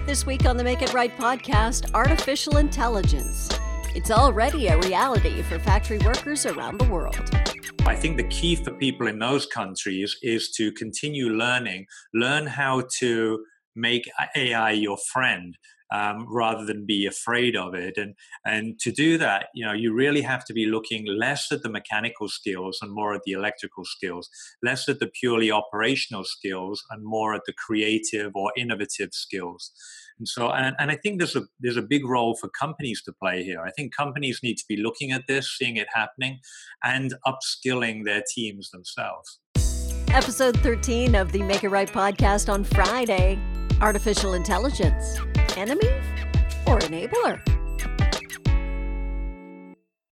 This week on the Make It Right podcast, artificial intelligence. It's already a reality for factory workers around the world. I think the key for people in those countries is to continue learn how to make AI your friend rather than be afraid of it. And to do that, you really have to be looking less at the mechanical skills and more at the electrical skills, less at the purely operational skills and more at the creative or innovative skills. And so, and I think there's a big role for companies to play here. I think companies need to be looking at this, seeing it happening, and upskilling their teams themselves. Episode 13 of the Make It Right podcast on Friday. Artificial intelligence, enemy or enabler?